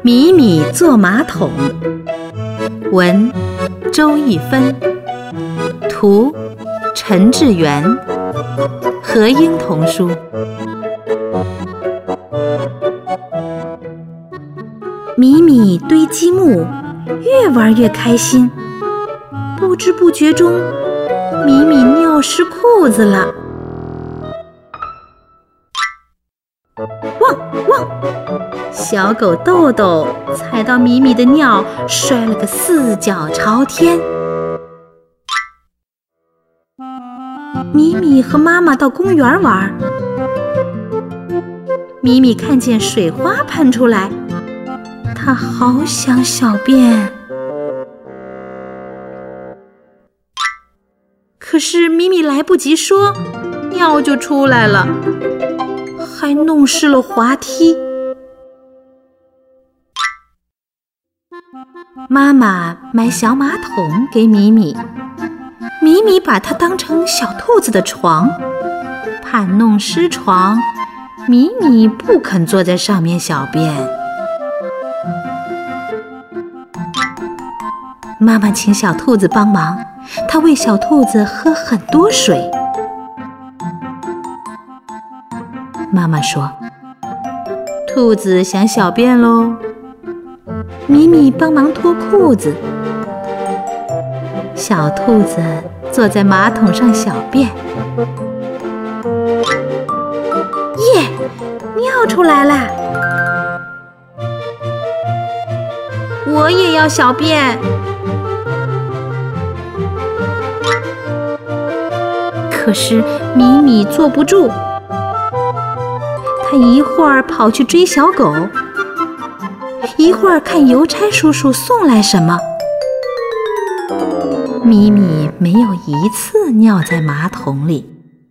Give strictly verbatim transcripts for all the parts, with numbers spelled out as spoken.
米米坐马桶，文周一芬，图陈志远，合音童书。米米堆积木，越玩越开心，不知不觉中，米米尿湿裤子了。汪汪！小狗豆豆踩到米米的尿，摔了个四脚朝天。米米和妈妈到公园玩，米米看见水花喷出来，她好想小便，可是米米来不及说，尿就出来了，还弄湿了滑梯。妈妈买小马桶给米米，米米把它当成小兔子的床，怕弄湿床，米米不肯坐在上面小便。妈妈请小兔子帮忙，她喂小兔子喝很多水。妈妈说：“兔子想小便喽。”米米帮忙脱裤子，小兔子坐在马桶上小便。耶，尿出来啦！我也要小便。可是米米坐不住，他一会儿跑去追小狗，一会儿看邮差叔叔送来什么。米米没有一次尿在马桶里。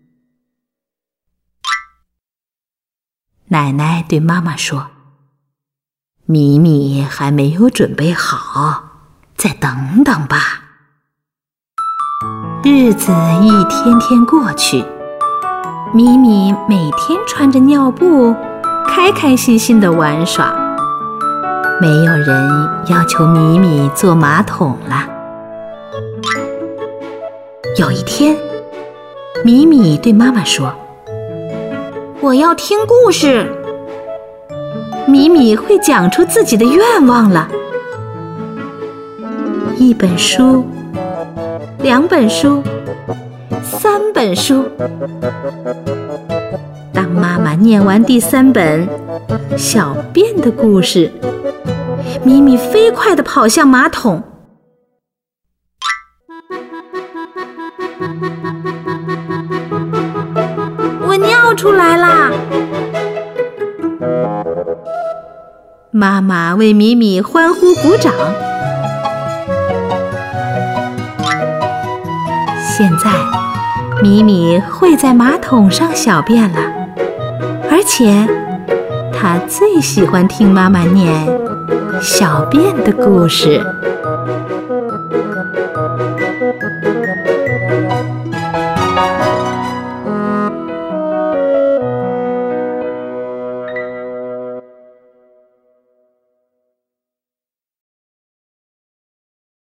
奶奶对妈妈说：“米米还没有准备好，再等等吧。”日子一天天过去，米米每天穿着尿布，开开心心地玩耍。没有人要求米米坐马桶了。有一天，米米对妈妈说：“我要听故事。”米米会讲出自己的愿望了。一本书，两本书，三本书。当妈妈念完第三本小便的故事，米米飞快地跑向马桶。我尿出来啦！妈妈为米米欢呼鼓掌。现在，米米会在马桶上小便了，而且她最喜欢听妈妈念小便的故事。